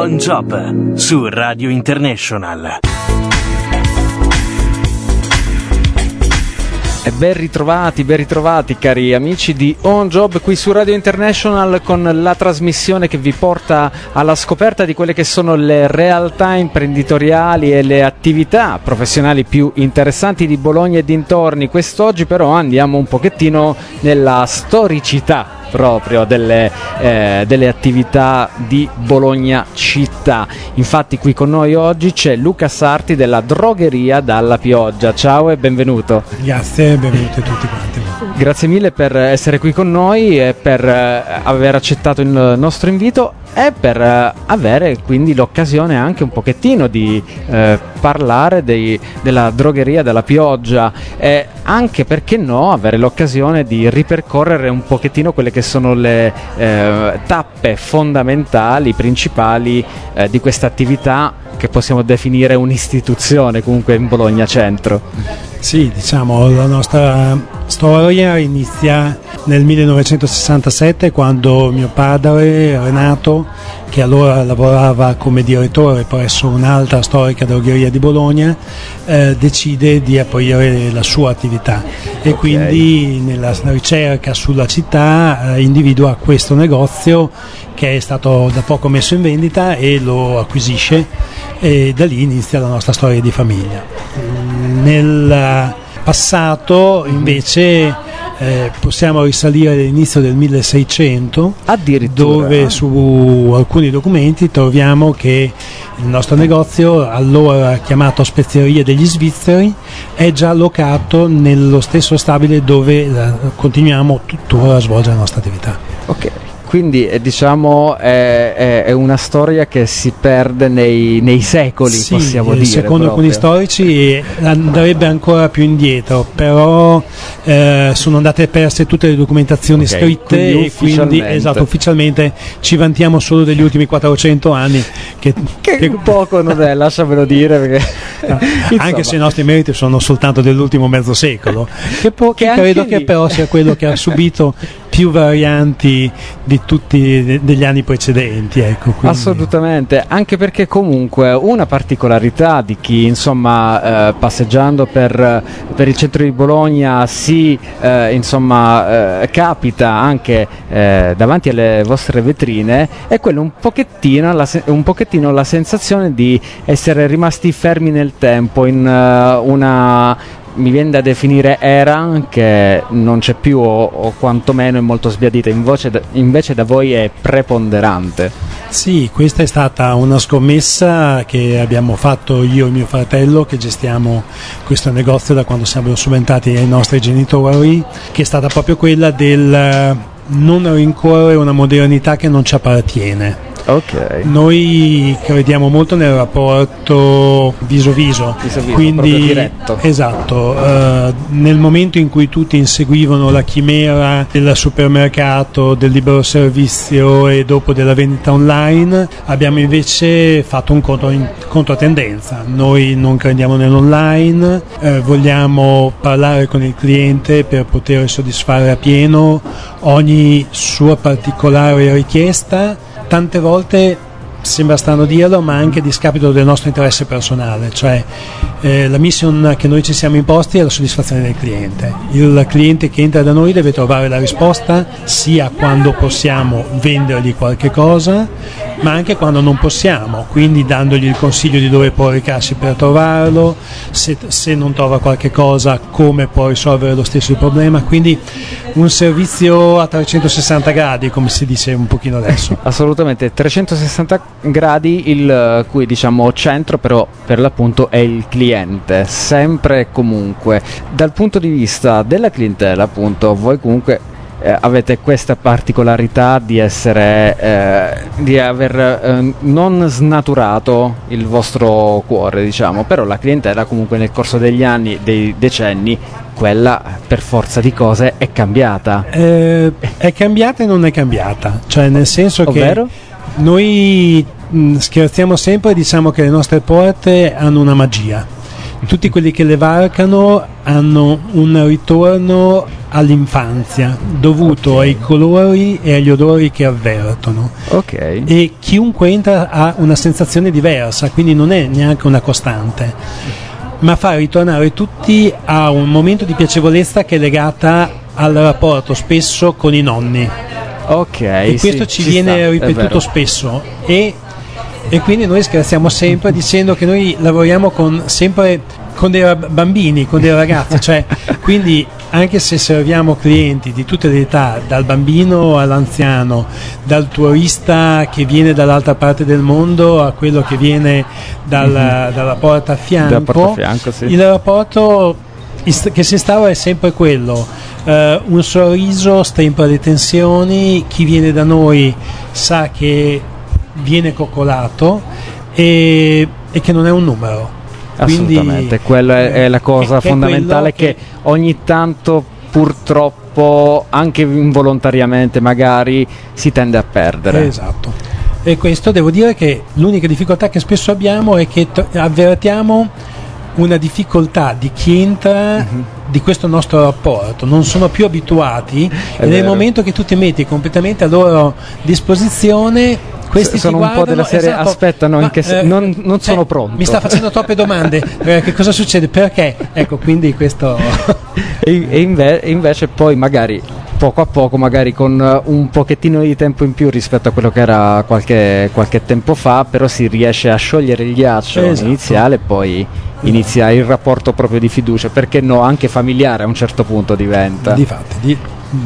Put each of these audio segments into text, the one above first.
On Job su Radio International. E ben ritrovati cari amici di On Job qui su Radio International, con la trasmissione che vi porta alla scoperta di quelle che sono le realtà imprenditoriali e le attività professionali più interessanti di Bologna e dintorni. Quest'oggi però andiamo un pochettino nella storicità proprio delle attività di Bologna città. Infatti qui con noi oggi c'è Luca Sarti della Drogheria Dalla Pioggia. Ciao e benvenuto. Grazie, benvenuti a tutti quanti. Grazie mille per essere qui con noi e per aver accettato il nostro invito e per avere quindi l'occasione anche un pochettino di parlare della Drogheria Dalla Pioggia e anche, perché no, avere l'occasione di ripercorrere un pochettino quelle che sono le tappe fondamentali, principali di questa attività che possiamo definire un'istituzione comunque in Bologna Centro. Sì, diciamo, la nostra storia inizia nel 1967, quando mio padre Renato, che allora lavorava come direttore presso un'altra storica drogheria di Bologna, decide di aprire la sua attività e quindi nella ricerca sulla città individua questo negozio che è stato da poco messo in vendita e lo acquisisce, e da lì inizia la nostra storia di famiglia. Nel passato invece possiamo risalire all'inizio del 1600, addirittura, dove su alcuni documenti troviamo che il nostro negozio, allora chiamato Spezierie degli Svizzeri, è già locato nello stesso stabile dove continuiamo tuttora a svolgere la nostra attività. Ok. Quindi diciamo è una storia che si perde nei secoli, sì, possiamo dire. Secondo alcuni storici andrebbe ancora più indietro, però sono andate perse tutte le documentazioni scritte e quindi ufficialmente ci vantiamo solo degli ultimi 400 anni. Che poco non è, lasciamelo dire, perché anche se i nostri meriti sono soltanto dell'ultimo mezzo secolo, che credo che però sia quello che ha subito più varianti di tutti degli anni precedenti, ecco. Assolutamente, anche perché comunque una particolarità di chi insomma passeggiando per il centro di Bologna capita anche davanti alle vostre vetrine è quello un pochettino la sensazione di essere rimasti fermi nel tempo in una, mi viene da definire, era che non c'è più o quantomeno è molto sbiadita, invece da voi è preponderante. Sì, questa è stata una scommessa che abbiamo fatto io e mio fratello, che gestiamo questo negozio da quando siamo subentrati ai nostri genitori, che è stata proprio quella del non rincorrere una modernità che non ci appartiene. Okay. Noi crediamo molto nel rapporto viso-viso, quindi diretto. Esatto, nel momento in cui tutti inseguivano la chimera del supermercato, del libero servizio e dopo della vendita online, abbiamo invece fatto un controtendenza. Noi non crediamo nell'online, vogliamo parlare con il cliente per poter soddisfare a pieno ogni sua particolare richiesta. Tante volte, sembra strano dirlo, ma anche a discapito del nostro interesse personale, cioè la mission che noi ci siamo imposti è la soddisfazione del cliente. Il cliente che entra da noi deve trovare la risposta sia quando possiamo vendergli qualche cosa, ma anche quando non possiamo, quindi dandogli il consiglio di dove può recarsi per trovarlo, se non trova qualche cosa come può risolvere lo stesso il problema, quindi un servizio a 360 gradi, come si dice un pochino adesso. Assolutamente, 360 gradi, il cui diciamo centro però per l'appunto è il cliente, sempre e comunque. Dal punto di vista della clientela, appunto, voi comunque avete questa particolarità di essere di aver non snaturato il vostro cuore, diciamo, però la clientela comunque nel corso degli anni, dei decenni, quella per forza di cose è cambiata. È cambiata e non è cambiata, cioè nel senso ovvero? Che noi scherziamo sempre e diciamo che le nostre porte hanno una magia. tutti quelli che le varcano hanno un ritorno all'infanzia dovuto ai colori e agli odori che avvertono. Ok. E chiunque entra ha una sensazione diversa, quindi non è neanche una costante, ma fa ritornare tutti a un momento di piacevolezza che è legata al rapporto spesso con i nonni. Ok. E questo ci viene ripetuto spesso e quindi noi scherziamo sempre dicendo che noi lavoriamo sempre con dei bambini, con dei ragazzi, cioè quindi anche se serviamo clienti di tutte le età, dal bambino all'anziano, dal turista che viene dall'altra parte del mondo a quello che viene dalla porta a fianco, sì. Il rapporto che si instaura è sempre quello, un sorriso stempera le tensioni, chi viene da noi sa che viene coccolato e che non è un numero. Assolutamente, quella è la cosa fondamentale che ogni tanto purtroppo anche involontariamente magari si tende a perdere. Esatto. E questo devo dire che l'unica difficoltà che spesso abbiamo è che avvertiamo una difficoltà di chi entra di questo nostro rapporto, non sono più abituati e nel momento che tu ti metti completamente a loro disposizione questi sono ti un po' della serie esatto, aspettano non sono pronto, mi sta facendo troppe domande, che cosa succede, perché, ecco, quindi questo e invece poi magari poco a poco, magari con un pochettino di tempo in più rispetto a quello che era qualche tempo fa, però si riesce a sciogliere il ghiaccio iniziale e poi inizia il rapporto proprio di fiducia, perché no, anche familiare a un certo punto diventa. Difatti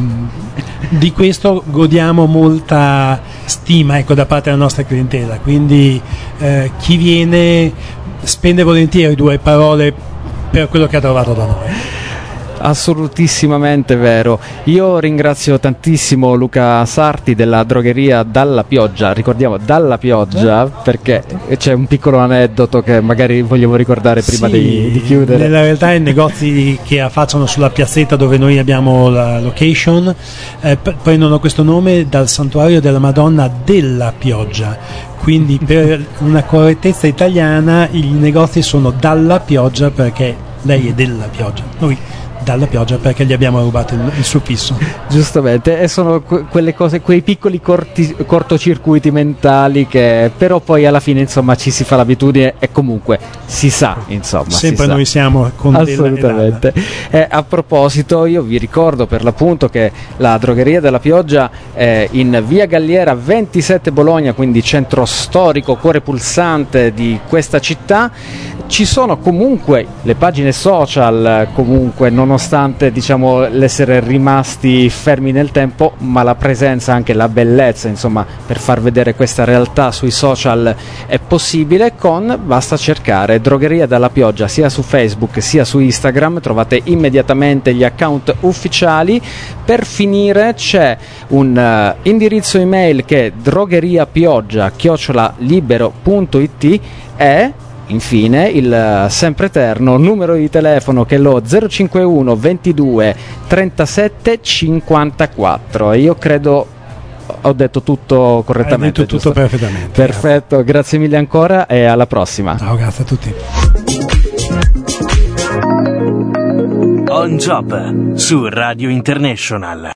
di questo godiamo molta stima, ecco, da parte della nostra clientela, quindi chi viene spende volentieri 2 parole per quello che ha trovato da noi. Assolutissimamente vero. Io ringrazio tantissimo Luca Sarti della drogheria Dalla Pioggia, ricordiamo Dalla Pioggia perché c'è un piccolo aneddoto che magari volevo ricordare prima di chiudere. Nella realtà i negozi che affacciano sulla piazzetta dove noi abbiamo la location prendono questo nome dal santuario della Madonna della Pioggia, quindi per una correttezza italiana i negozi sono Dalla Pioggia perché lei è della pioggia, noi dalla pioggia perché gli abbiamo rubato il suffisso. Giustamente, e sono quelle cose, quei piccoli cortocircuiti mentali che però poi alla fine insomma ci si fa l'abitudine e comunque si sa, insomma. Sempre si noi sa. Siamo con assolutamente. A proposito, io vi ricordo per l'appunto che la drogheria della Pioggia è in via Galliera 27 Bologna, quindi centro storico, cuore pulsante di questa città. Ci sono comunque le pagine social, comunque nonostante diciamo l'essere rimasti fermi nel tempo, ma la presenza, anche la bellezza, insomma, per far vedere questa realtà sui social è possibile basta cercare Drogheria dalla Pioggia sia su Facebook sia su Instagram, trovate immediatamente gli account ufficiali. Per finire c'è un indirizzo email che è drogheriapioggia@libero.it e infine il sempre eterno numero di telefono che è lo 051 22 37 54. Io credo ho detto tutto correttamente. Hai detto tutto perfettamente. Perfetto, grazie mille ancora e alla prossima. Ciao, grazie a tutti. On Job su Radio International.